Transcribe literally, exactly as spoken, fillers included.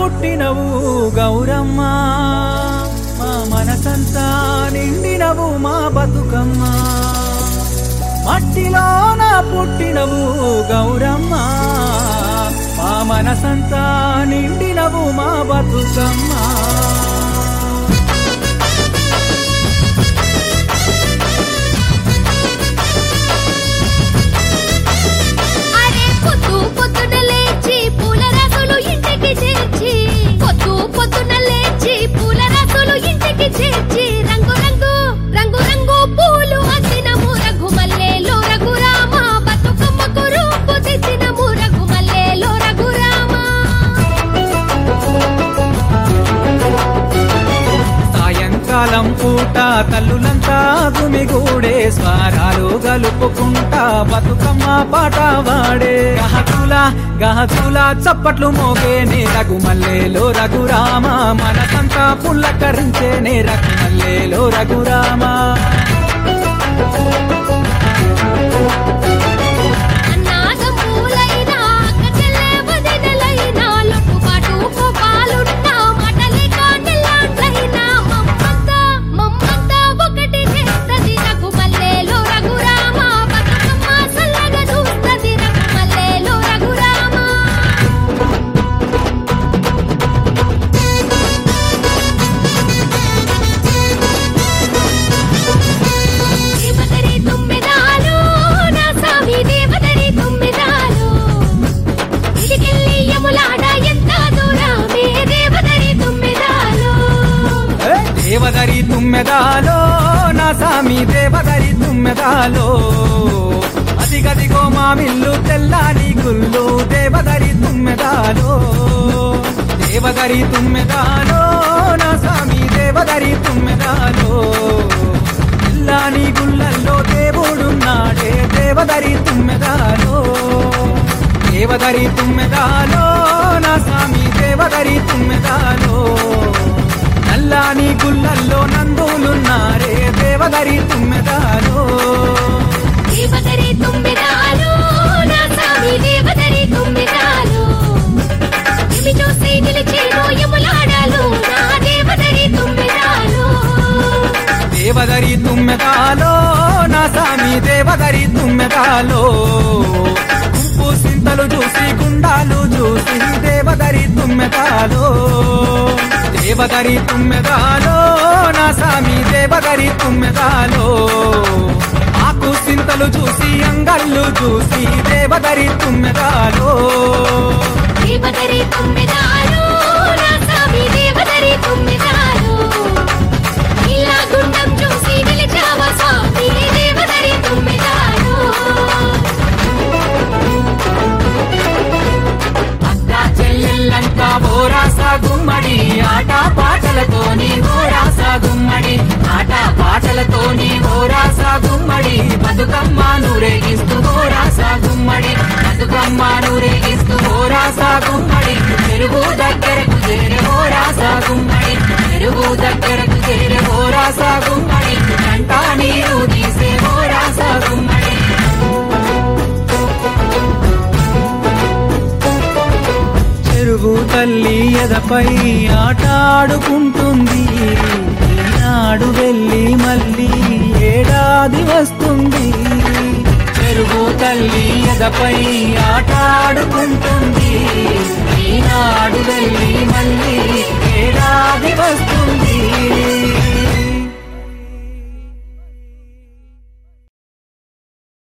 పుట్టినవు గౌరమ్మ మా మనసంతా నిండినవు మా బతుకమ్మ మట్టిలోన పుట్టినవు గౌరమ్మ మా మనసంతా నిండినవు మా బతుకమ్మ చేర్చి రంగు రంగు రంగు రంగు పూలు అద్దినము రఘుమల్లేలో రఘురామ బతుకమ్మకు రూపు దిద్దినము రఘుమల్లేలో రఘురామ సాయంకాలం పూట తల్లులంతా గుమిగూడే స్వరాలు గలుపుకుంటా బతుకమ్మ పాట వాడే గహకుల గహకుల చప్పట్లు మోగేనే రఘుమల్లేలో రఘురామ మనసంతా పుల్లకరించేనే రఘుమల్లేలో రఘురామ దేవదరి తుమ్మెదాలో నా సామి దేవదరి తుమ్మెదాలో అదిగదిగో మా మిల్లు తెల్లాని గుల్లు దేవదరి తుమ్మెదాలో దేవదరి తుమ్మెదాలో నా సామి దేవదరి తుమ్మెదాలో తెల్లాని గుల్లల్లో దేవుడున్నాడే దేవదరి తుమ్మెదాలో దేవదరి తుమ్మెదాలో నా సామి దేవదరి తుమ్మెదాలో నల్లాని గుల్లల్లో నందులున్నారే దేవదరి తుమ్మెదాలో దేవదరి తుమ్మెదాలో నా సామి దేవదరి తుమ్మెదాలో ఇవి చూసి నిలిచేను యములాడాలో నా దేవదరి తుమ్మెదాలో దేవదరి తుమ్మెదాలో నా సామి దేవదరి తుమ్మెదాలో గుంపు సింతలు చూసి గుండాలు చూసి దేవదరి తుమ్మెదాలో దేవదరి తుమ్మెదాలో నా సామి దేవదరి తుమ్మెదాలో ఆకు సింతలు చూసి అంగళ్ళు చూసి దేవదరి తుమ్మెదాలో దేవదరి తుమ్మెదాలో నా సామి దేవదరి తుమ్మెదాలో ఇలా గుండం చూసి నిలిచావా స్వామి దేవదరి తుమ్మెదాలో అక్కా చెల్లెళ్ళంతా బోరాసా గుమ్మడి ఆట పాటలతోని బోరాసా గుమ్మడి ఆట పాటలతోని బోరాసా గుమ్మడి బతుకమ్మ నూరేగిస్తూ బోరాసా గుమ్మడి బతుకమ్మ నూరేగిస్తూ బోరాసా గుమ్మడి చెరువు దగ్గరకు చేరే బోరాసా గుమ్మడి చెరువు దగ్గరకు చేరే బోరాసా గుమ్మడి కంట నీరు తీసే బోరాసా గుమ్మడి చెరువు తల్లి ఎదపై ఆట ఆడుకుంటుంది ఈనాడు వెళ్ళి మళ్ళీ ఏడాది వస్తుంది చెరువు తల్లి ఎదపై ఆట ఆడుకుంటుంది ఈనాడు